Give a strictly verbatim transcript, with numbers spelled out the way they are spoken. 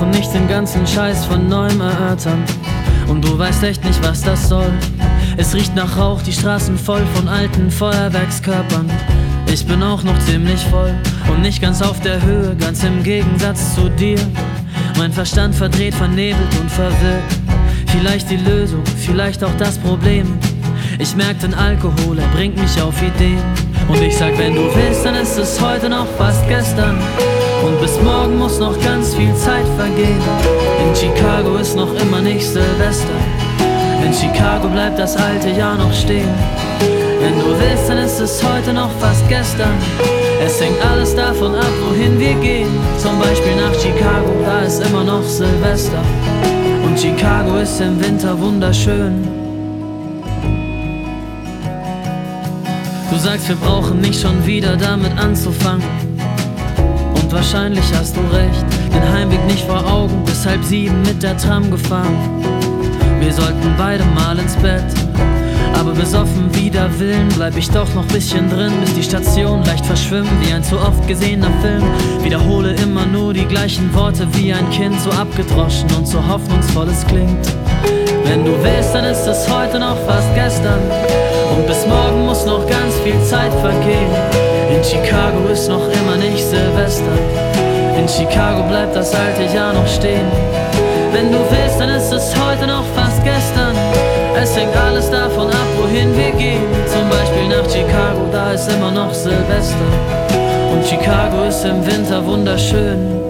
brauchen nicht den ganzen Scheiß von neuem erörtern. Und du weißt echt nicht, was das soll. Es riecht nach Rauch, die Straßen voll von alten Feuerwerkskörpern. Ich bin auch noch ziemlich voll und nicht ganz auf der Höhe, ganz im Gegensatz zu dir. Mein Verstand verdreht, vernebelt und verwirrt. Vielleicht die Lösung, vielleicht auch das Problem. Ich merk den Alkohol, er bringt mich auf Ideen. Und ich sag, wenn du willst, dann ist es heute noch fast gestern. Und bis morgen muss noch ganz viel Zeit vergehen. In Chicago ist noch immer nicht Silvester. In Chicago bleibt das alte Jahr noch stehen. Wenn du willst, dann ist es heute noch fast gestern. Es hängt alles davon ab, wohin wir gehen. Zum Beispiel nach Chicago, da ist immer noch Silvester. Und Chicago ist im Winter wunderschön. Du sagst, wir brauchen nicht schon wieder damit anzufangen. Und wahrscheinlich hast du recht, den Heimweg nicht vor Augen, bis halb sieben mit der Tram gefahren. Wir sollten beide mal ins Bett, aber besoffen wider Willen bleib ich doch noch bisschen drin, bis die Station leicht verschwimmen, wie ein zu oft gesehener Film. Wiederhole immer nur die gleichen Worte wie ein Kind, so abgedroschen und so hoffnungsvoll es klingt. Wenn du willst, dann ist es heute noch fast gestern. Und bis morgen muss noch ganz viel Zeit vergehen. In Chicago ist noch immer nicht Silvester. In Chicago bleibt das alte Jahr noch stehen. Wenn du willst, dann ist es heute noch fast gestern. Es hängt alles davon ab, wohin wir gehen. Zum Beispiel nach Chicago, da ist immer noch Silvester. Und Chicago ist im Winter wunderschön.